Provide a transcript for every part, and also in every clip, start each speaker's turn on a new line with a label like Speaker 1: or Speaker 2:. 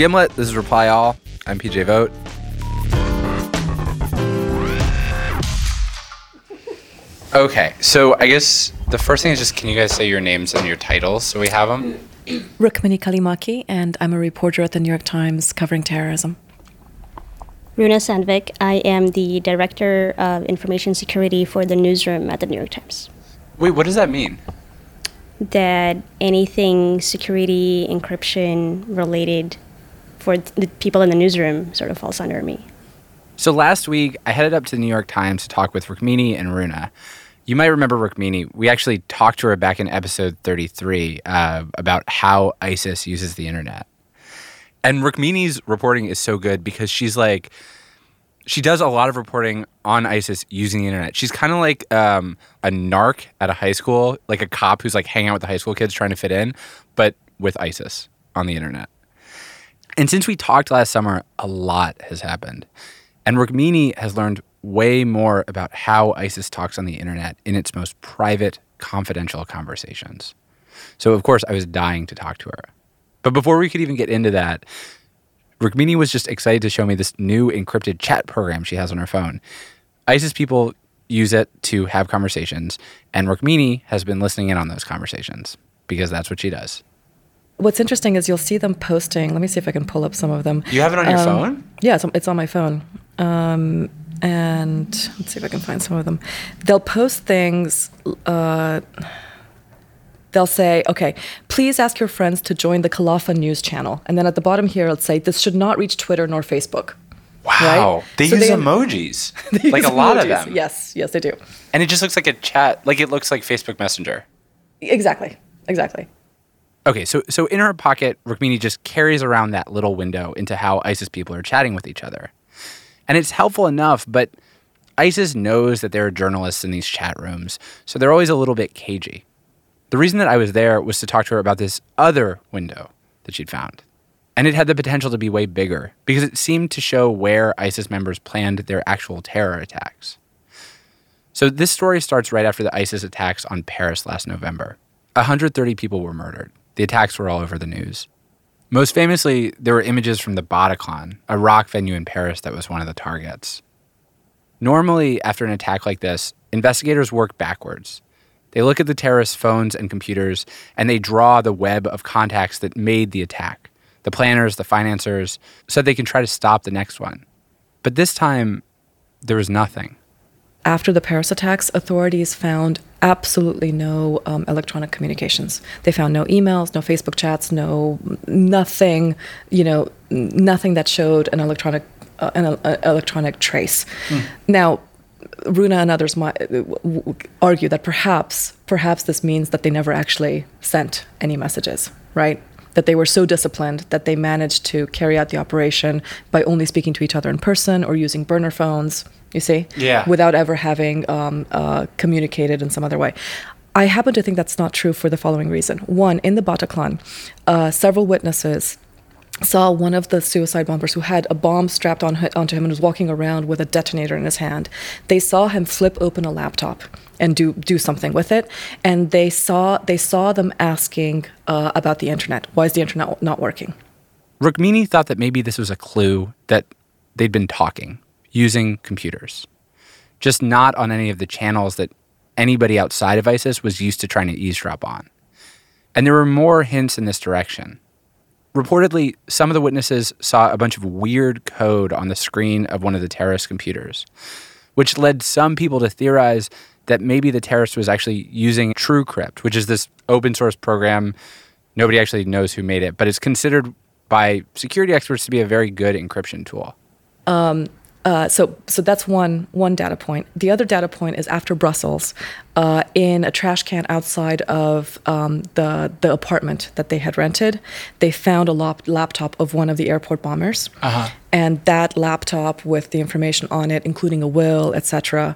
Speaker 1: Gimlet, this is Reply All. I'm PJ Vogt. Okay, so I guess the first thing is just, can you guys say your names and your titles so we have them?
Speaker 2: Rukmini Kalimaki, and I'm a reporter at the New York Times covering terrorism.
Speaker 3: Runa Sandvik, I am the Director of Information Security for the newsroom at the New York Times.
Speaker 1: Wait, what does that mean?
Speaker 3: That anything security, encryption related for the people in the newsroom sort of falls under me.
Speaker 1: So last week, I headed up to the New York Times to talk with Rukmini and Runa. You might remember Rukmini. We actually talked to her back in episode 33 about how ISIS uses the internet. And Rukmini's reporting is so good because she does a lot of reporting on ISIS using the internet. She's kind of like a narc at a high school, like a cop who's like hanging out with the high school kids trying to fit in, but with ISIS on the internet. And since we talked last summer, a lot has happened. And Rukmini has learned way more about how ISIS talks on the internet in its most private, confidential conversations. So, of course, I was dying to talk to her. But before we could even get into that, Rukmini was just excited to show me this new encrypted chat program she has on her phone. ISIS people use it to have conversations, and Rukmini has been listening in on those conversations because that's what she does.
Speaker 2: What's interesting is you'll see them posting. Let me see if I can pull up some of them.
Speaker 1: You have it on your phone?
Speaker 2: Yeah, it's on my phone. And let's see if I can find some of them. They'll post things. They'll say, okay, please ask your friends to join the Khalifa news channel. And then at the bottom here, it'll say, this should not reach Twitter nor Facebook.
Speaker 1: Wow.
Speaker 2: Right?
Speaker 1: They use emojis. Like a lot of them.
Speaker 2: Yes, they do.
Speaker 1: And it just looks like a chat. Like it looks like Facebook Messenger.
Speaker 2: Exactly.
Speaker 1: Okay, so in her pocket, Rukmini just carries around that little window into how ISIS people are chatting with each other. And it's helpful enough, but ISIS knows that there are journalists in these chat rooms, so they're always a little bit cagey. The reason that I was there was to talk to her about this other window that she'd found. And it had the potential to be way bigger because it seemed to show where ISIS members planned their actual terror attacks. So this story starts right after the ISIS attacks on Paris last November. 130 people were murdered. The attacks were all over the news. Most famously, there were images from the Bataclan, a rock venue in Paris that was one of the targets. Normally, after an attack like this, investigators work backwards. They look at the terrorists' phones and computers, and they draw the web of contacts that made the attack, the planners, the financiers, so they can try to stop the next one. But this time, there was nothing.
Speaker 2: After the Paris attacks, authorities found absolutely no electronic communications. They found no emails, no Facebook chats, nothing that showed an electronic trace. Now, Runa and others might argue that perhaps this means that they never actually sent any messages, right? That they were so disciplined that they managed to carry out the operation by only speaking to each other in person or using burner phones, you see?
Speaker 1: Yeah.
Speaker 2: Without ever having communicated in some other way. I happen to think that's not true for the following reason. One, in the Bataclan, several witnesses saw one of the suicide bombers who had a bomb strapped onto him and was walking around with a detonator in his hand. They saw him flip open a laptop and do something with it, and they saw them asking about the internet. Why is the internet not working?
Speaker 1: Rukmini thought that maybe this was a clue that they'd been talking, using computers, just not on any of the channels that anybody outside of ISIS was used to trying to eavesdrop on. And there were more hints in this direction. Reportedly, some of the witnesses saw a bunch of weird code on the screen of one of the terrorist computers, which led some people to theorize that maybe the terrorist was actually using TrueCrypt, which is this open source program. Nobody actually knows who made it, but it's considered by security experts to be a very good encryption tool.
Speaker 2: So that's one data point. The other data point is after Brussels, in a trash can outside of the apartment that they had rented, they found a laptop of one of the airport bombers.
Speaker 1: Uh-huh.
Speaker 2: And that laptop with the information on it, including a will, etc.,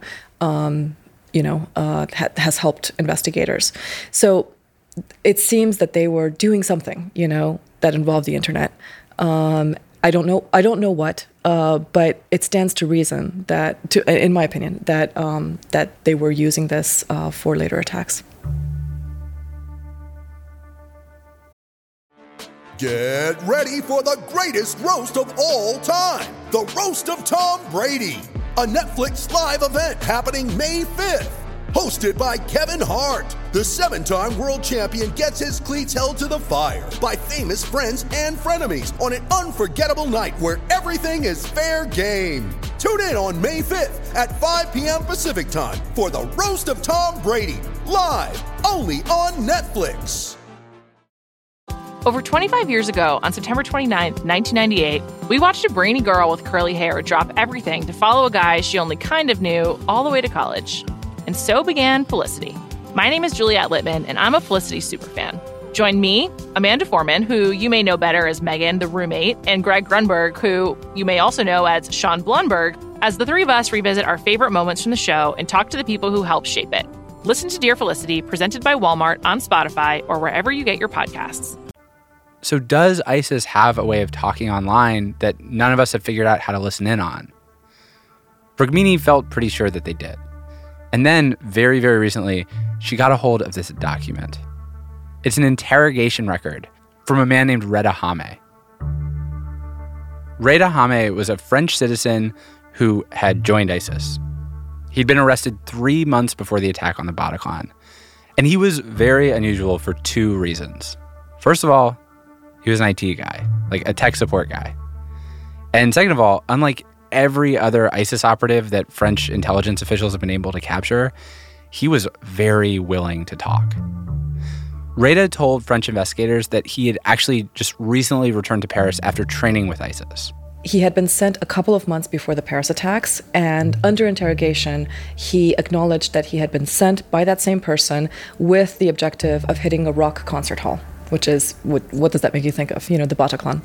Speaker 2: has helped investigators. So it seems that they were doing something, that involved the internet. I don't know what, but it stands to reason in my opinion, that they were using this for later attacks.
Speaker 4: Get ready for the greatest roast of all time, the Roast of Tom Brady, a Netflix live event happening May 5th. Hosted by Kevin Hart, the 7-time world champion gets his cleats held to the fire by famous friends and frenemies on an unforgettable night where everything is fair game. Tune in on May 5th at 5 p.m. Pacific time for the Roast of Tom Brady, live only on Netflix.
Speaker 5: Over 25 years ago, on September 29th, 1998, we watched a brainy girl with curly hair drop everything to follow a guy she only kind of knew all the way to college. And so began Felicity. My name is Juliette Littman, and I'm a Felicity superfan. Join me, Amanda Foreman, who you may know better as Megan, the roommate, and Greg Grunberg, who you may also know as Sean Blunberg, as the three of us revisit our favorite moments from the show and talk to the people who helped shape it. Listen to Dear Felicity, presented by Walmart on Spotify or wherever you get your podcasts.
Speaker 1: So does ISIS have a way of talking online that none of us have figured out how to listen in on? Rukmini felt pretty sure that they did. And then, very, very recently, she got a hold of this document. It's an interrogation record from a man named Reda Hameh. Reda Hameh was a French citizen who had joined ISIS. He'd been arrested 3 months before the attack on the Bataclan. And he was very unusual for 2 reasons. First of all, he was an IT guy, like a tech support guy. And second of all, unlike every other ISIS operative that French intelligence officials have been able to capture, he was very willing to talk. Reda told French investigators that he had actually just recently returned to Paris after training with ISIS.
Speaker 2: He had been sent a couple of months before the Paris attacks, and under interrogation, he acknowledged that he had been sent by that same person with the objective of hitting a rock concert hall, which is, what does that make you think of? You know, the Bataclan.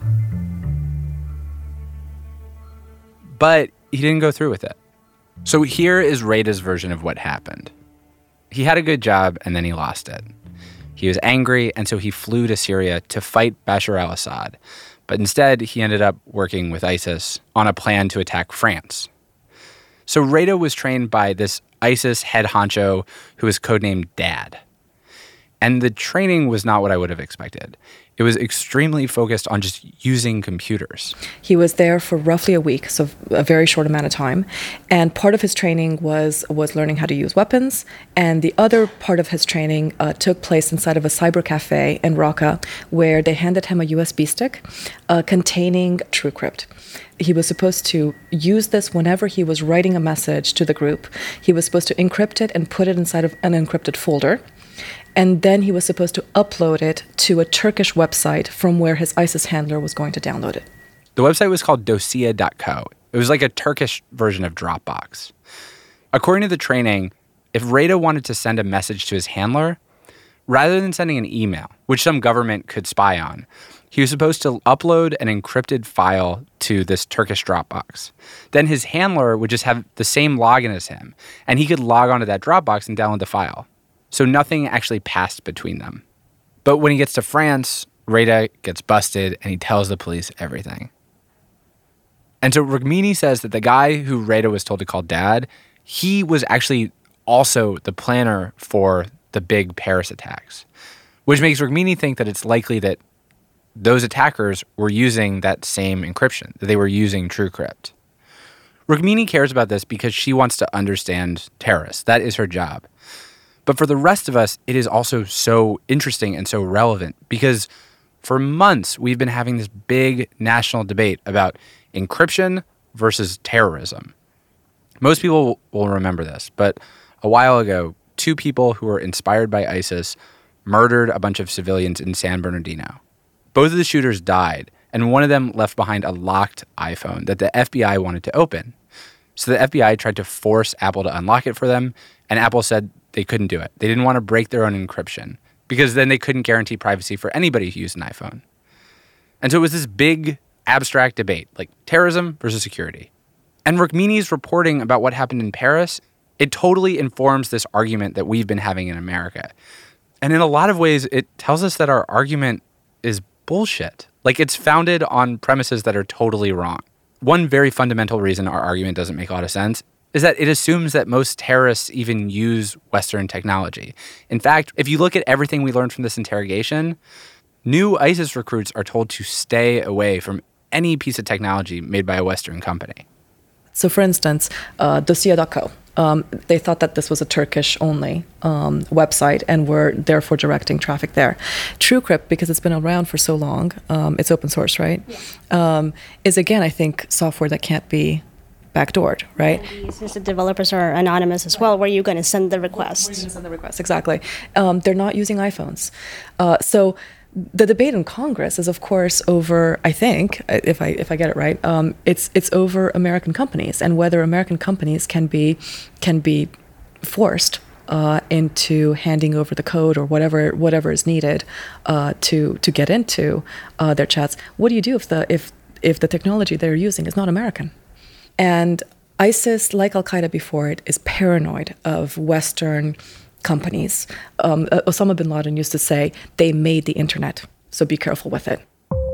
Speaker 1: But he didn't go through with it. So here is Reda's version of what happened. He had a good job, and then he lost it. He was angry, and so he flew to Syria to fight Bashar al-Assad. But instead, he ended up working with ISIS on a plan to attack France. So Reda was trained by this ISIS head honcho who was codenamed Dad. And the training was not what I would have expected. It was extremely focused on just using computers.
Speaker 2: He was there for roughly a week, so a very short amount of time. And part of his training was learning how to use weapons. And the other part of his training took place inside of a cyber cafe in Raqqa, where they handed him a USB stick containing TrueCrypt. He was supposed to use this whenever he was writing a message to the group. He was supposed to encrypt it and put it inside of an encrypted folder. And then he was supposed to upload it to a Turkish website from where his ISIS handler was going to download it.
Speaker 1: The website was called dosia.co. It was like a Turkish version of Dropbox. According to the training, if Reda wanted to send a message to his handler, rather than sending an email, which some government could spy on, he was supposed to upload an encrypted file to this Turkish Dropbox. Then his handler would just have the same login as him, and he could log onto that Dropbox and download the file. So nothing actually passed between them. But when he gets to France, Reda gets busted and he tells the police everything. And so Rukmini says that the guy who Reda was told to call Dad, he was actually also the planner for the big Paris attacks, which makes Rukmini think that it's likely that those attackers were using that same encryption, that they were using TrueCrypt. Rukmini cares about this because she wants to understand terrorists. That is her job. But for the rest of us, it is also so interesting and so relevant because for months we've been having this big national debate about encryption versus terrorism. Most people will remember this, but a while ago, 2 people who were inspired by ISIS murdered a bunch of civilians in San Bernardino. Both of the shooters died, and one of them left behind a locked iPhone that the FBI wanted to open. So the FBI tried to force Apple to unlock it for them, and Apple said they couldn't do it. They didn't want to break their own encryption because then they couldn't guarantee privacy for anybody who used an iPhone. And so it was this big abstract debate, like terrorism versus security. And Rukmini's reporting about what happened in Paris, it totally informs this argument that we've been having in America. And in a lot of ways, it tells us that our argument is bullshit. Like it's founded on premises that are totally wrong. One very fundamental reason our argument doesn't make a lot of sense is that it assumes that most terrorists even use Western technology. In fact, if you look at everything we learned from this interrogation, New ISIS recruits are told to stay away from any piece of technology made by a Western company.
Speaker 2: So, for instance, Dossier.co, they thought that this was a Turkish-only website and were therefore directing traffic there. TrueCrypt, because it's been around for so long, it's open source, right? Yeah. Is, again, I think, software that can't be backdoored, right?
Speaker 3: And since the developers are anonymous as well, where are you going to send the requests?
Speaker 2: Where are you going to send the requests, exactly. They're not using iPhones. So the debate in Congress is, of course, over, I think, if I get it right, it's over American companies and whether American companies can be forced into handing over the code or whatever is needed to get into their chats. What do you do if the technology they're using is not American? And ISIS, like Al-Qaeda before it, is paranoid of Western companies. Osama bin Laden used to say, they made the internet, so be careful with it.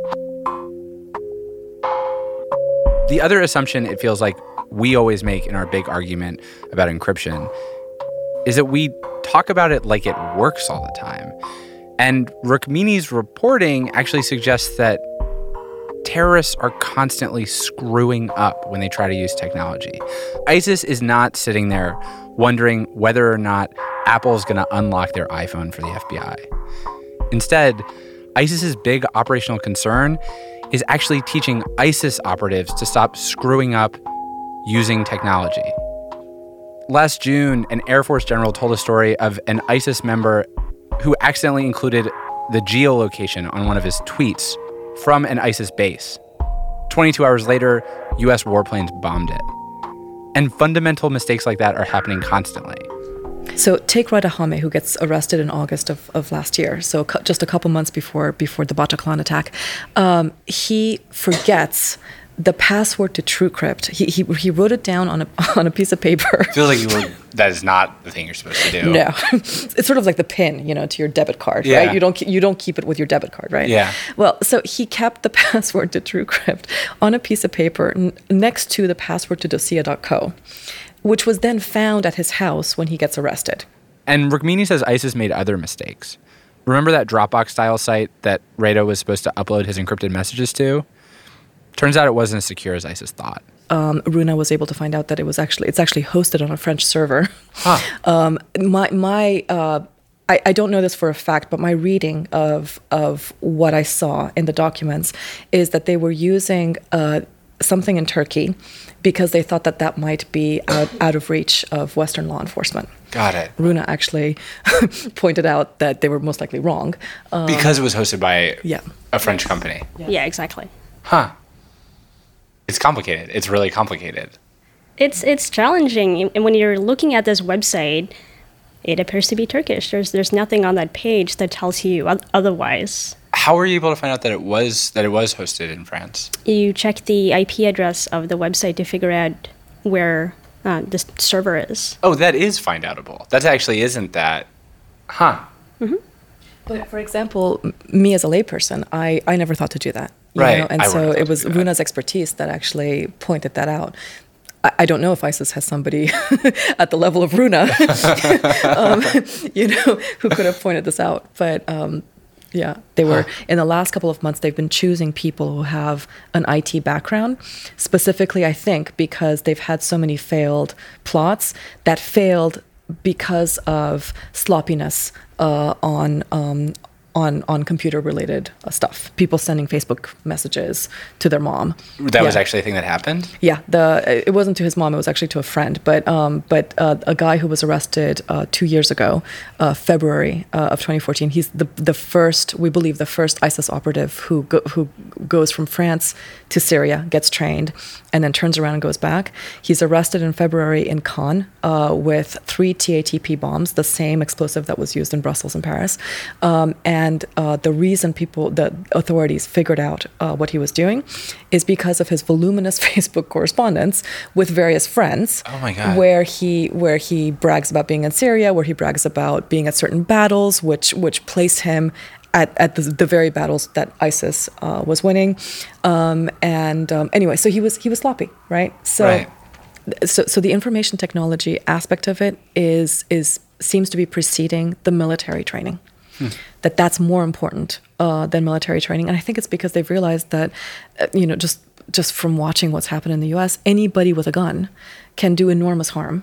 Speaker 1: The other assumption it feels like we always make in our big argument about encryption is that we talk about it like it works all the time. And Rukmini's reporting actually suggests that terrorists are constantly screwing up when they try to use technology. ISIS is not sitting there wondering whether or not Apple's going to unlock their iPhone for the FBI. Instead, ISIS's big operational concern is actually teaching ISIS operatives to stop screwing up using technology. Last June, an Air Force general told a story of an ISIS member who accidentally included the geolocation on one of his tweets from an ISIS base. 22 hours later, U.S. warplanes bombed it. And fundamental mistakes like that are happening constantly.
Speaker 2: So take Rada Hame, who gets arrested in August of last year, so just a couple months before the Bataclan attack. He forgets the password to TrueCrypt. He wrote it down on a piece of paper.
Speaker 1: I feel like that is not the thing you're supposed to do.
Speaker 2: No, it's sort of like the PIN, to your debit card,
Speaker 1: yeah.
Speaker 2: Right? You don't keep it with your debit card, right?
Speaker 1: Yeah.
Speaker 2: Well, so he kept the password to TrueCrypt on a piece of paper next to the password to Dossier.co, which was then found at his house when he gets arrested.
Speaker 1: And Rukmini says ISIS made other mistakes. Remember that Dropbox-style site that Rada was supposed to upload his encrypted messages to? Turns out it wasn't as secure as ISIS thought.
Speaker 2: Runa was able to find out that it's actually hosted on a French server.
Speaker 1: Huh.
Speaker 2: I don't know this for a fact, but my reading of what I saw in the documents is that they were using something in Turkey because they thought that might be out of reach of Western law enforcement.
Speaker 1: Got it.
Speaker 2: Runa actually pointed out that they were most likely wrong.
Speaker 1: Because it was hosted by
Speaker 2: Yeah.
Speaker 1: a French company.
Speaker 3: Yeah, exactly.
Speaker 1: Huh. It's complicated. It's really complicated.
Speaker 3: It's challenging, and when you're looking at this website, it appears to be Turkish. There's nothing on that page that tells you otherwise.
Speaker 1: How were you able to find out that it was hosted in France?
Speaker 3: You check the IP address of the website to figure out where the server is.
Speaker 1: Oh, that is find outable. That actually isn't that. Huh.
Speaker 3: Mm-hmm.
Speaker 2: But for example, me as a layperson, I never thought to do that.
Speaker 1: Right.
Speaker 2: And so it was Runa's expertise that actually pointed that out. I don't know if ISIS has somebody at the level of Runa, who could have pointed this out. But they were, in the last couple of months, they've been choosing people who have an IT background, specifically, I think, because they've had so many failed plots that failed because of sloppiness on computer-related stuff. People sending Facebook messages to their mom.
Speaker 1: That was actually a thing that happened?
Speaker 2: Yeah, it wasn't to his mom. It was actually to a friend. But a guy who was arrested 2 years ago, February of 2014. He's the first, we believe, the first ISIS operative who goes from France to Syria, gets trained, and then turns around and goes back. He's arrested in February in Cannes with 3 TATP bombs, the same explosive that was used in Brussels and Paris. And the reason the authorities figured out what he was doing is because of his voluminous Facebook correspondence with various friends.
Speaker 1: Oh my God.
Speaker 2: Where he brags about being in Syria, where he brags about being at certain battles, which place him at the very battles that ISIS was winning. Anyway, so he was sloppy, right?
Speaker 1: Right.
Speaker 2: So the information technology aspect of it seems to be preceding the military training. That's more important than military training. And I think it's because they've realized that, just from watching what's happened in the U.S., anybody with a gun can do enormous harm.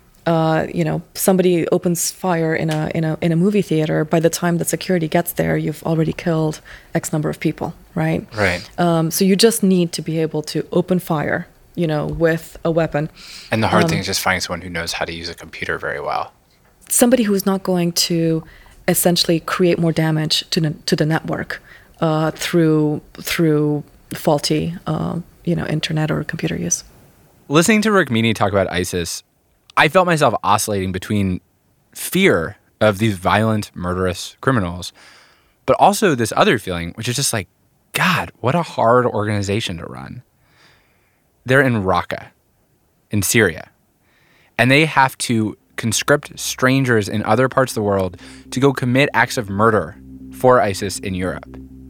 Speaker 2: Somebody opens fire in a movie theater. By the time that security gets there, you've already killed X number of people, right?
Speaker 1: Right.
Speaker 2: So you just need to be able to open fire, with a weapon.
Speaker 1: And the hard thing is just finding someone who knows how to use a computer very well.
Speaker 2: Somebody who's not going to essentially create more damage to the network through faulty, internet or computer use.
Speaker 1: Listening to Rukmini talk about ISIS, I felt myself oscillating between fear of these violent, murderous criminals, but also this other feeling, which is just like, God, what a hard organization to run. They're in Raqqa, in Syria, and they have to conscript strangers in other parts of the world to go commit acts of murder for ISIS in Europe.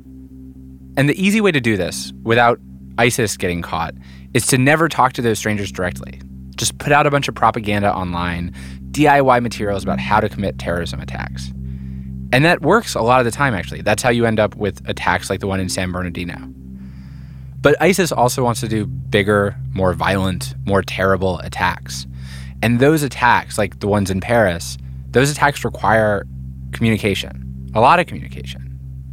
Speaker 1: And the easy way to do this without ISIS getting caught is to never talk to those strangers directly. Just put out a bunch of propaganda online, DIY materials about how to commit terrorism attacks. And that works a lot of the time, actually. That's how you end up with attacks like the one in San Bernardino. But ISIS also wants to do bigger, more violent, more terrible attacks. And those attacks, like the ones in Paris, those attacks require communication, a lot of communication.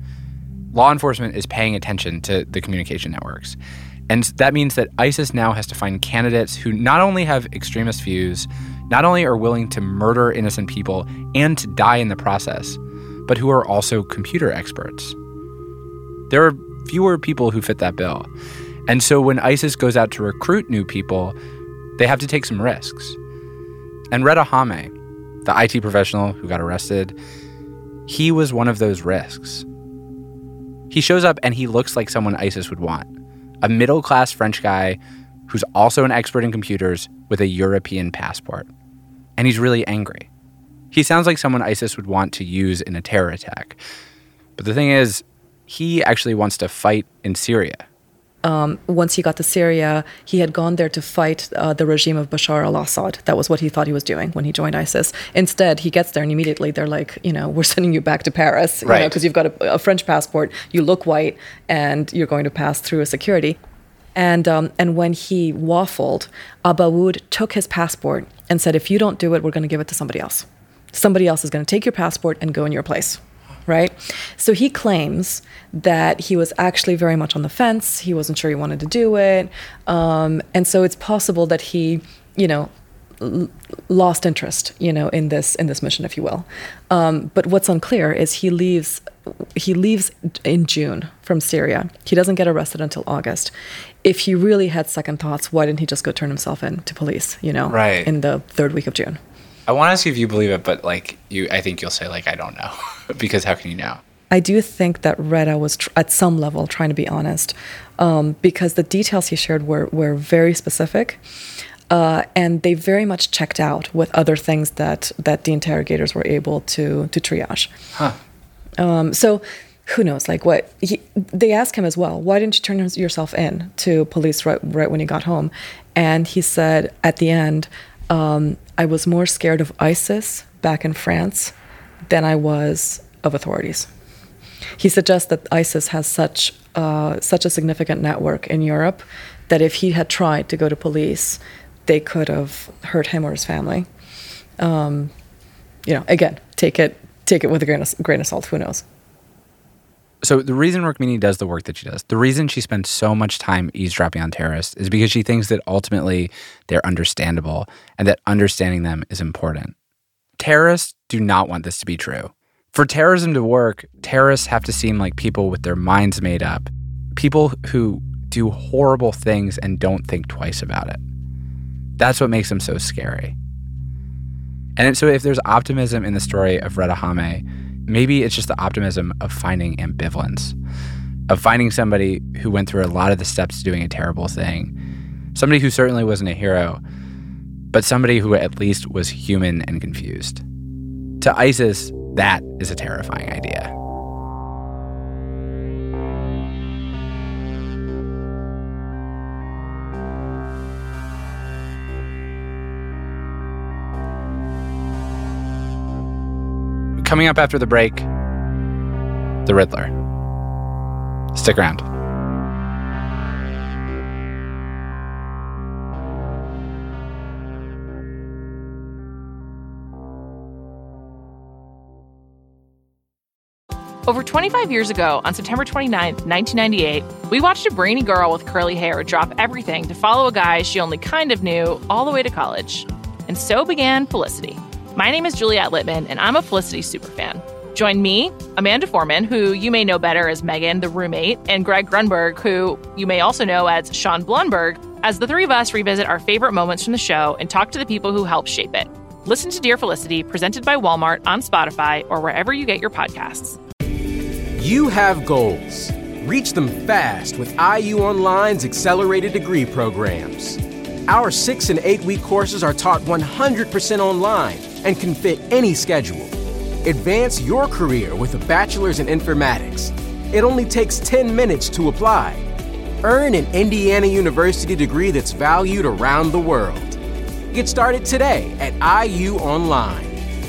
Speaker 1: Law enforcement is paying attention to the communication networks. And that means that ISIS now has to find candidates who not only have extremist views, not only are willing to murder innocent people and to die in the process, but who are also computer experts. There are fewer people who fit that bill. And so when ISIS goes out to recruit new people, they have to take some risks. And Reda Hame, the IT professional who got arrested, he was one of those risks. He shows up and he looks like someone ISIS would want. A middle-class French guy who's also an expert in computers with a European passport. And he's really angry. He sounds like someone ISIS would want to use in a terror attack. But the thing is, he actually wants to fight in Syria.
Speaker 2: Once he got to Syria, he had gone there to fight the regime of Bashar al-Assad. That was what he thought he was doing when he joined ISIS. Instead, he gets there and immediately they're like, we're sending you back to Paris,
Speaker 1: right?
Speaker 2: Because you've got a French passport, you look white, and you're going to pass through a security. And when he waffled, Abaoud took his passport and said, if you don't do it, we're going to give it to somebody else. Somebody else is going to take your passport and go in your place. Right? So he claims that he was actually very much on the fence. He wasn't sure he wanted to do it. And so it's possible that he, lost interest, in this mission, if you will. But what's unclear is he leaves in June from Syria. He doesn't get arrested until August. If he really had second thoughts, why didn't he just go turn himself in to police,
Speaker 1: right,
Speaker 2: in the third week of June?
Speaker 1: I want to see if you believe it, but I think you'll say I don't know, because how can you know?
Speaker 2: I do think that Reda was at some level trying to be honest, because the details he shared were very specific, and they very much checked out with other things that the interrogators were able to triage.
Speaker 1: Huh.
Speaker 2: So who knows? They asked him as well, why didn't you turn yourself in to police right when you got home? And he said at the end, I was more scared of ISIS back in France than I was of authorities. He suggests that ISIS has such a significant network in Europe that if he had tried to go to police, they could have hurt him or his family. Again, take it with a grain of salt. Who knows?
Speaker 1: So the reason Rukmini does the work that she does, the reason she spends so much time eavesdropping on terrorists is because she thinks that ultimately they're understandable and that understanding them is important. Terrorists do not want this to be true. For terrorism to work, terrorists have to seem like people with their minds made up, people who do horrible things and don't think twice about it. That's what makes them so scary. And so if there's optimism in the story of Reda Hame, maybe it's just the optimism of finding ambivalence, of finding somebody who went through a lot of the steps to doing a terrible thing, somebody who certainly wasn't a hero, but somebody who at least was human and confused. To ISIS, that is a terrifying idea. Coming up after the break, the Riddler. Stick around.
Speaker 5: Over 25 years ago, on September 29th, 1998, we watched a brainy girl with curly hair drop everything to follow a guy she only kind of knew all the way to college. And so began Felicity. My name is Juliette Littman, and I'm a Felicity superfan. Join me, Amanda Foreman, who you may know better as Megan, the roommate, and Greg Grunberg, who you may also know as Sean Blunberg, as the three of us revisit our favorite moments from the show and talk to the people who helped shape it. Listen to Dear Felicity, presented by Walmart on Spotify or wherever you get your podcasts.
Speaker 6: You have goals. Reach them fast with IU Online's accelerated degree programs. Our 6 and 8 week courses are taught 100% online and can fit any schedule. Advance your career with a bachelor's in informatics. It only takes 10 minutes to apply. Earn an Indiana University degree that's valued around the world. Get started today at IU Online.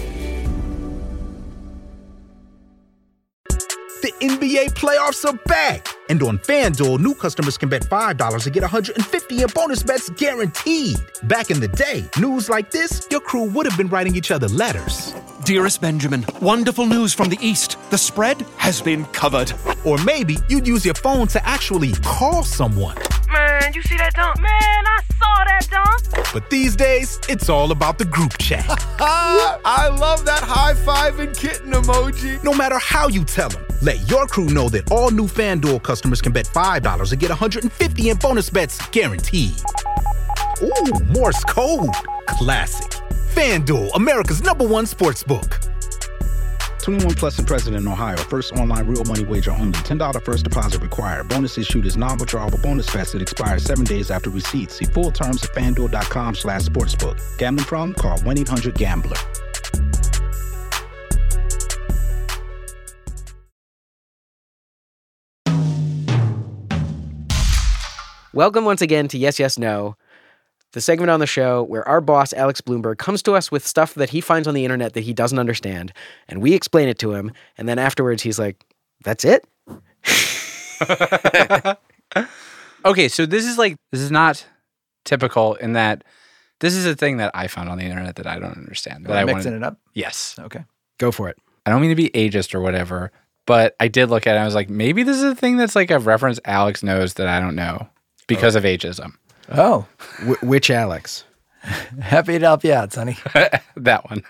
Speaker 7: The NBA playoffs are back. And on FanDuel, new customers can bet $5 and get $150 in bonus bets guaranteed. Back in the day, news like this, your crew would have been writing each other letters.
Speaker 8: Dearest Benjamin, wonderful news from the East. The spread has been covered.
Speaker 7: Or maybe you'd use your phone to actually call someone.
Speaker 9: Man, you see that dunk? Man, I saw that dunk.
Speaker 7: But these days, it's all about the group chat.
Speaker 10: I love that high five and kitten emoji.
Speaker 7: No matter how you tell them, let your crew know that all new FanDuel customers can bet $5 and get $150 in bonus bets guaranteed. Ooh, Morse code. Classic. FanDuel, America's #1 sportsbook.
Speaker 11: 21 plus and present in Ohio. First online real money wager only. $10 first deposit required. Bonus issued is non-withdrawable bonus bets that expire 7 days after receipt. See full terms at FanDuel.com/sportsbook. Gambling problem? Call 1-800-GAMBLER.
Speaker 12: Welcome once again to Yes, Yes, No, the segment on the show where our boss, Alex Bloomberg, comes to us with stuff that he finds on the internet that he doesn't understand, and we explain it to him, and then afterwards he's like, that's it?
Speaker 1: Okay, so this is not typical in that this is a thing that I found on the internet that I don't understand. That I
Speaker 10: mixing it up?
Speaker 1: Yes.
Speaker 10: Okay.
Speaker 12: Go for it.
Speaker 1: I don't mean to be ageist or whatever, but I did look at it and I was like, maybe this is a thing that's like a reference Alex knows that I don't know because of ageism.
Speaker 10: Oh.
Speaker 12: Which Alex?
Speaker 10: Happy to help you out, Sonny.
Speaker 1: That one.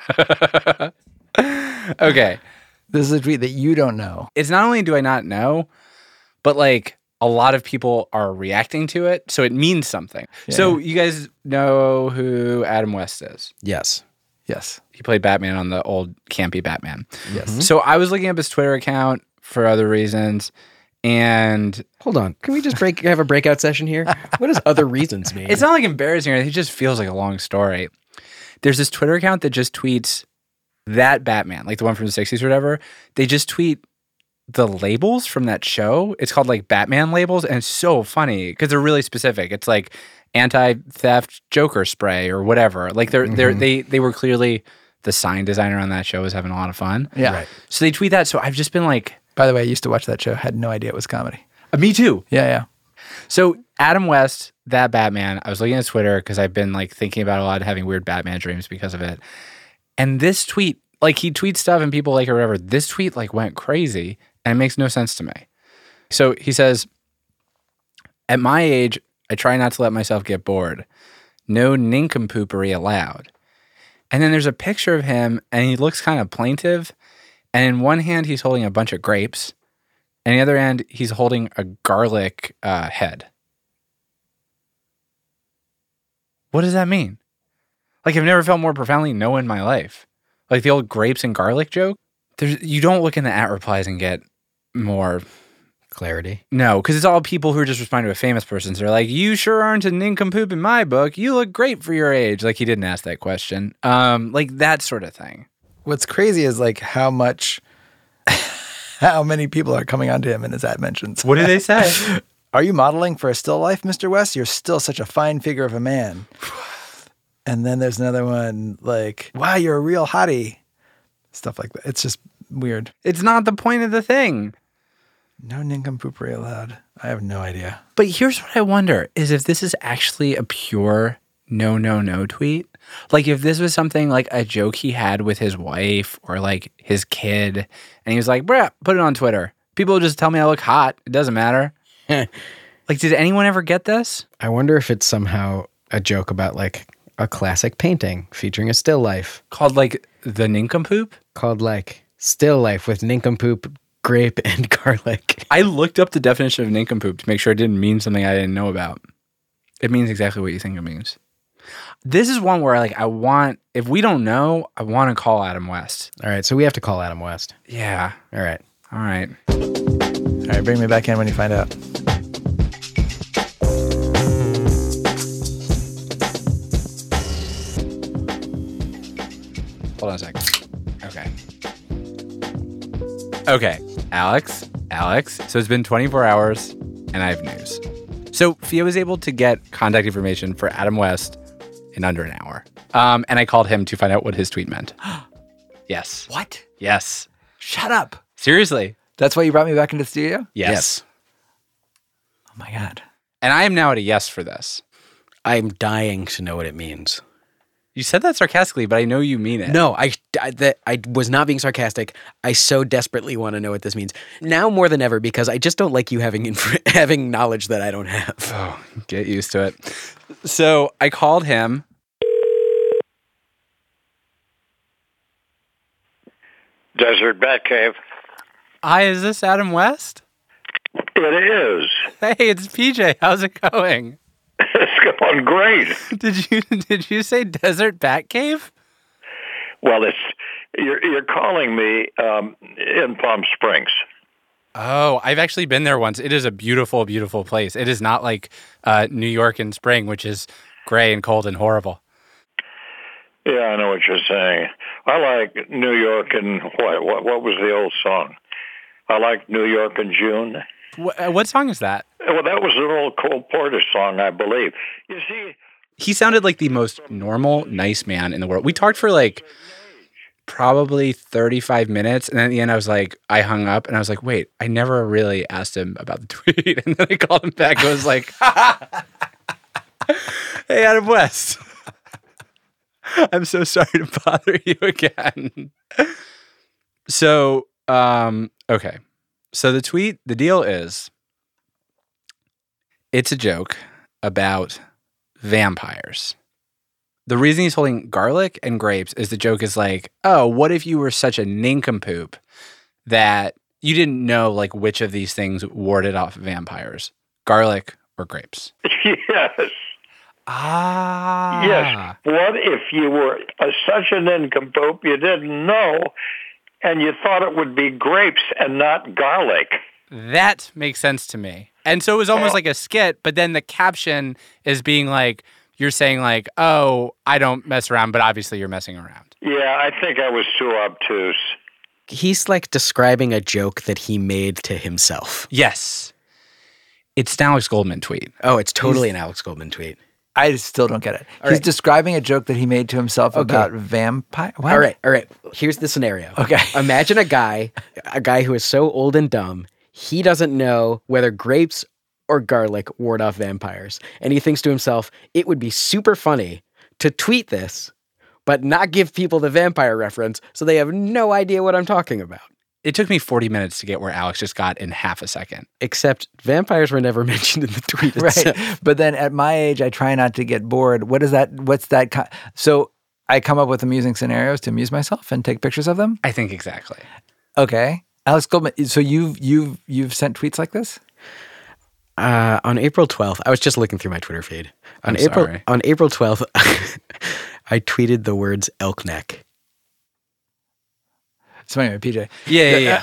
Speaker 1: Okay.
Speaker 10: This is a tweet that you don't know.
Speaker 1: It's not only do I not know, but like a lot of people are reacting to it, so it means something. Yeah. So you guys know who Adam West is?
Speaker 12: Yes.
Speaker 10: Yes.
Speaker 1: He played Batman on the old campy Batman.
Speaker 10: Yes.
Speaker 1: Mm-hmm. So I was looking up his Twitter account for other reasons. And
Speaker 12: hold on, can we just have a breakout session here? What does other reasons mean?
Speaker 1: It's not like embarrassing or anything. It just feels like a long story. There's this Twitter account that just tweets that Batman, like the one from the 60s or whatever. They just tweet the labels from that show. It's called like Batman labels, and it's so funny because they're really specific. It's like anti-theft Joker spray or whatever. Like they were clearly the sign designer on that show was having a lot of fun.
Speaker 10: Yeah. Right.
Speaker 1: So they tweet that. So I've just been like.
Speaker 10: By the way, I used to watch that show. Had no idea it was comedy.
Speaker 1: Me too.
Speaker 10: Yeah.
Speaker 1: So Adam West, that Batman, I was looking at Twitter because I've been like thinking about a lot, having weird Batman dreams because of it. And this tweet, like he tweets stuff and people like it or whatever. This tweet like went crazy and it makes no sense to me. So he says, at my age, I try not to let myself get bored. No nincompoopery allowed. And then there's a picture of him and he looks kind of plaintive. And in one hand, he's holding a bunch of grapes. And the other hand, he's holding a garlic head. What does that mean? Like, I've never felt more profoundly no in my life. Like the old grapes and garlic joke. You don't look in the @replies and get more
Speaker 12: clarity.
Speaker 1: No, because it's all people who are just responding to a famous person. So they're like, you sure aren't a nincompoop in my book. You look great for your age. Like, he didn't ask that question. Like, that sort of thing.
Speaker 10: What's crazy is like how many people are coming onto him in his ad mentions.
Speaker 1: What do they say?
Speaker 10: Are you modeling for a still life, Mr. West? You're still such a fine figure of a man. And then there's another one like, wow, you're a real hottie. Stuff like that. It's just weird.
Speaker 1: It's not the point of the thing.
Speaker 10: No nincompoopery allowed. I have no idea.
Speaker 1: But here's what I wonder, is if this is actually a pure no tweet. Like if this was something like a joke he had with his wife or like his kid, and he was like, bruh, put it on Twitter. People just tell me I look hot. It doesn't matter. Like, did anyone ever get this?
Speaker 12: I wonder if it's somehow a joke about like a classic painting featuring a still life.
Speaker 1: Called like The Nincompoop?
Speaker 12: Called like Still Life with nincompoop, grape, and garlic.
Speaker 1: I looked up the definition of nincompoop to make sure it didn't mean something I didn't know about. It means exactly what you think it means. This is one where if we don't know, I want to call Adam West.
Speaker 12: All right, so we have to call Adam West.
Speaker 1: Yeah.
Speaker 12: All right.
Speaker 1: All right.
Speaker 10: All right, bring me back in when you find out.
Speaker 1: Hold on a second. Okay, Alex. So it's been 24 hours, and I have news. So Fia was able to get contact information for Adam West in under an hour. And I called him to find out what his tweet meant. Yes.
Speaker 10: What?
Speaker 1: Yes.
Speaker 10: Shut up.
Speaker 1: Seriously.
Speaker 10: That's why you brought me back into the studio?
Speaker 1: Yes.
Speaker 10: Oh, my God.
Speaker 1: And I am now at a yes for this.
Speaker 12: I'm dying to know what it means.
Speaker 1: You said that sarcastically, but I know you mean it.
Speaker 12: No, I was not being sarcastic. I so desperately want to know what this means. Now more than ever, because I just don't like you having knowledge that I don't have.
Speaker 1: Oh, get used to it. So I called him.
Speaker 13: Desert Batcave.
Speaker 1: Hi, is this Adam West?
Speaker 13: It is.
Speaker 1: Hey, it's PJ. How's it going?
Speaker 13: It's going great.
Speaker 1: Did you say Desert Batcave?
Speaker 13: Well, you're calling me in Palm Springs.
Speaker 1: Oh, I've actually been there once. It is a beautiful, beautiful place. It is not like New York in spring, which is gray and cold and horrible.
Speaker 13: Yeah, I know what you're saying. I like New York in what was the old song? I like New York in June.
Speaker 1: What song is that?
Speaker 13: Well, that was an old Cole Porter song, I believe. You see,
Speaker 1: he sounded like the most normal, nice man in the world. We talked for like probably 35 minutes, and then at the end I was like, I hung up, and I was like, wait, I never really asked him about the tweet. And then I called him back and was like, hey, Adam West. I'm so sorry to bother you again. So, okay. So the deal is, it's a joke about vampires. The reason he's holding garlic and grapes is the joke is like, oh, what if you were such a nincompoop that you didn't know like which of these things warded off vampires, garlic or grapes?
Speaker 13: Yes.
Speaker 1: Ah.
Speaker 13: Yes. What if you were such a nincompoop you didn't know and you thought it would be grapes and not garlic?
Speaker 1: That makes sense to me. And so it was almost like a skit, but then the caption is being like, you're saying like, oh, I don't mess around, but obviously you're messing around.
Speaker 13: Yeah, I think I was too obtuse.
Speaker 12: He's like describing a joke that he made to himself.
Speaker 1: Yes. It's an Alex Goldman tweet.
Speaker 12: Oh, it's totally an Alex Goldman tweet.
Speaker 10: I still don't get it. He's describing a joke that he made to himself about vampire. What?
Speaker 12: All right. Here's the scenario.
Speaker 10: Okay.
Speaker 12: Imagine a guy who is so old and dumb, he doesn't know whether grapes or garlic ward off vampires. And he thinks to himself, it would be super funny to tweet this, but not give people the vampire reference so they have no idea what I'm talking about.
Speaker 1: It took me 40 minutes to get where Alex just got in half a second.
Speaker 12: Except vampires were never mentioned in the tweet itself.
Speaker 10: Right. But then at my age, I try not to get bored. What's that? So I come up with amusing scenarios to amuse myself and take pictures of them?
Speaker 1: I think exactly.
Speaker 10: Okay. Alex Goldman, so you've sent tweets like this?
Speaker 12: On April 12th, I was just looking through my Twitter feed. On April 12th, I tweeted the words elk neck.
Speaker 10: So anyway, PJ.
Speaker 1: Yeah.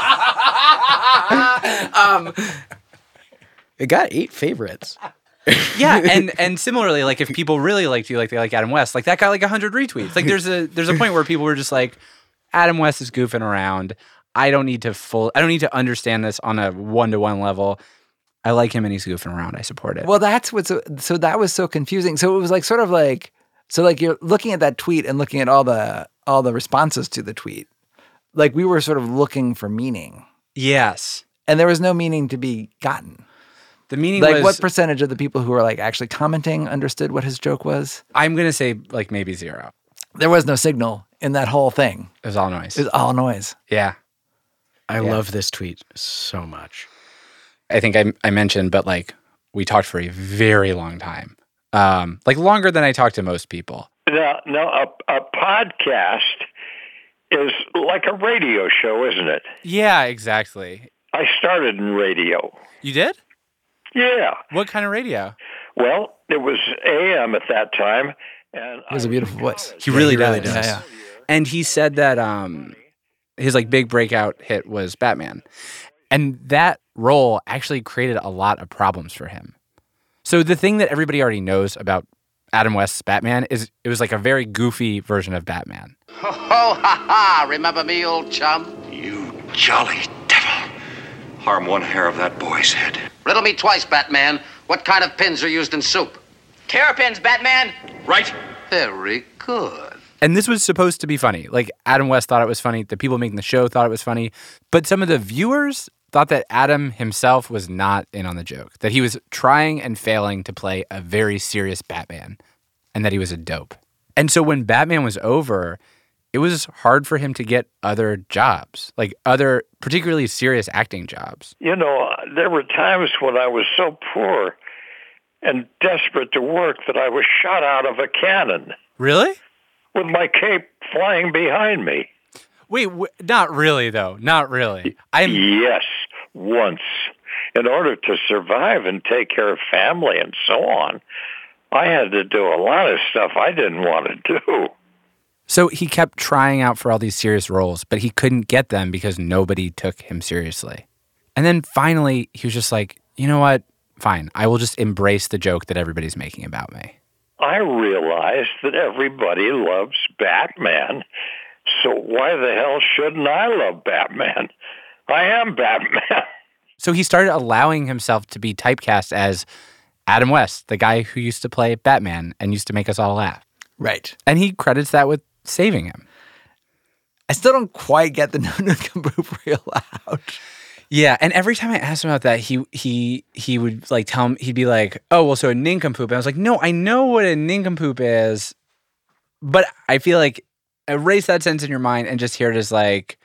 Speaker 12: It got 8 favorites.
Speaker 1: Yeah, and similarly, like if people really liked you, like they like Adam West, like that got like 100 retweets. Like there's a point where people were just like, Adam West is goofing around. I don't need to understand this on a 1-to-1 level. I like him and he's goofing around. I support it.
Speaker 10: Well, so that was so confusing. So it was like sort of like, so like you're looking at that tweet and looking at all the responses to the tweet. like we were sort of looking for meaning.
Speaker 1: Yes.
Speaker 10: And there was no meaning to be gotten.
Speaker 1: The meaning
Speaker 10: like
Speaker 1: was...
Speaker 10: what percentage of the people who were like actually commenting understood what his joke was?
Speaker 1: I'm going to say like maybe 0.
Speaker 10: There was no signal in that whole thing.
Speaker 1: It was all noise.
Speaker 10: It was all noise.
Speaker 1: Yeah.
Speaker 12: I love this tweet so much.
Speaker 1: I think I mentioned, but like we talked for a very long time. Like longer than I talk to most people.
Speaker 13: No, a podcast is like a radio show, isn't it?
Speaker 1: Yeah, exactly.
Speaker 13: I started in radio.
Speaker 1: You did?
Speaker 13: Yeah.
Speaker 1: What kind of radio?
Speaker 13: Well, it was AM at that time. And
Speaker 10: he has a beautiful voice.
Speaker 1: He really
Speaker 10: does.
Speaker 1: does.
Speaker 10: Yeah.
Speaker 1: And he said that his like big breakout hit was Batman. And that role actually created a lot of problems for him. So the thing that everybody already knows about Adam West's Batman is it was like a very goofy version of Batman.
Speaker 14: Ho, ho, ha, ha. Remember me, old chum?
Speaker 15: You jolly devil. Harm one hair of that boy's head.
Speaker 14: Riddle me twice, Batman. What kind of pins are used in soup?
Speaker 9: Terrapins, Batman.
Speaker 15: Right.
Speaker 14: Very good.
Speaker 1: And this was supposed to be funny. Like, Adam West thought it was funny. The people making the show thought it was funny. But some of the viewers thought that Adam himself was not in on the joke, that he was trying and failing to play a very serious Batman, and that he was a dope. And so when Batman was over, it was hard for him to get other jobs, like other particularly serious acting jobs.
Speaker 13: You know, there were times when I was so poor and desperate to work that I was shot out of a cannon.
Speaker 1: Really?
Speaker 13: With my cape flying behind me.
Speaker 1: Wait, not really, though. Not really.
Speaker 13: Yes, once. In order to survive and take care of family and so on, I had to do a lot of stuff I didn't want to do.
Speaker 1: So he kept trying out for all these serious roles, but he couldn't get them because nobody took him seriously. And then finally, he was just like, you know what? Fine, I will just embrace the joke that everybody's making about me.
Speaker 13: I realized that everybody loves Batman, so why the hell shouldn't I love Batman? I am Batman.
Speaker 1: So he started allowing himself to be typecast as Adam West, the guy who used to play Batman and used to make us all laugh.
Speaker 10: Right.
Speaker 1: And he credits that with saving him.
Speaker 10: I still don't quite get the no nincompoop real out.
Speaker 1: Yeah, and every time I asked him about that, he would like tell him, he'd be like, "Oh, well, so a nincompoop." And I was like, "No, I know what a nincompoop is, but I feel like erase that sentence in your mind and just hear it as like,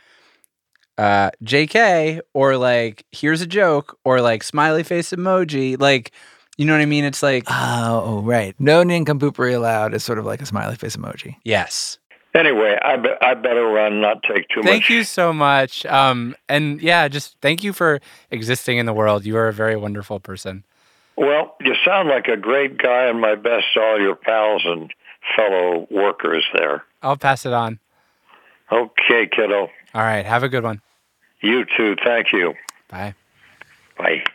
Speaker 1: JK, or like, here's a joke, or like smiley face emoji, like, you know what I mean? It's like,
Speaker 10: oh, right. No nincompoopery allowed is sort of like a smiley face emoji.
Speaker 1: Yes.
Speaker 13: Anyway, I better run, not take too much.
Speaker 1: Thank you so much. And yeah, just thank you for existing in the world. You are a very wonderful person.
Speaker 13: Well, you sound like a great guy, and my best to all your pals and fellow workers there.
Speaker 1: I'll pass it on.
Speaker 13: Okay, kiddo.
Speaker 1: All right. Have a good one.
Speaker 13: You too. Thank you.
Speaker 1: Bye.
Speaker 13: Bye.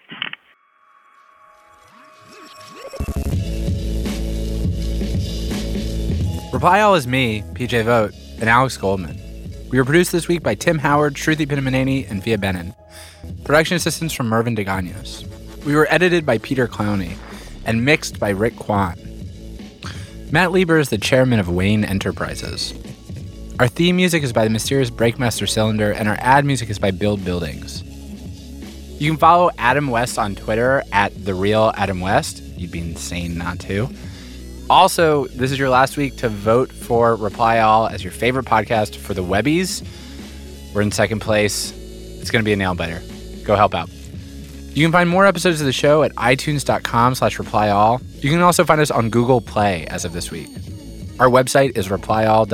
Speaker 1: Reply All is me, PJ Vogt, and Alex Goldman. We were produced this week by Tim Howard, Shruti Pinamaneni, and Via Benin. Production assistance from Mervyn DeGanos. We were edited by Peter Clowney and mixed by Rick Kwan. Matt Lieber is the chairman of Wayne Enterprises. Our theme music is by the mysterious Breakmaster Cylinder, and our ad music is by Build Buildings. You can follow Adam West on Twitter at @TheRealAdamWest. You'd be insane not to. Also, this is your last week to vote for Reply All as your favorite podcast for the Webbies. We're in second place. It's going to be a nail biter. Go help out. You can find more episodes of the show at itunes.com/replyall. You can also find us on Google Play as of this week. Our website is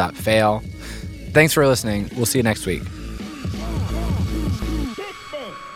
Speaker 1: replyall.fail. Thanks for listening. We'll see you next week.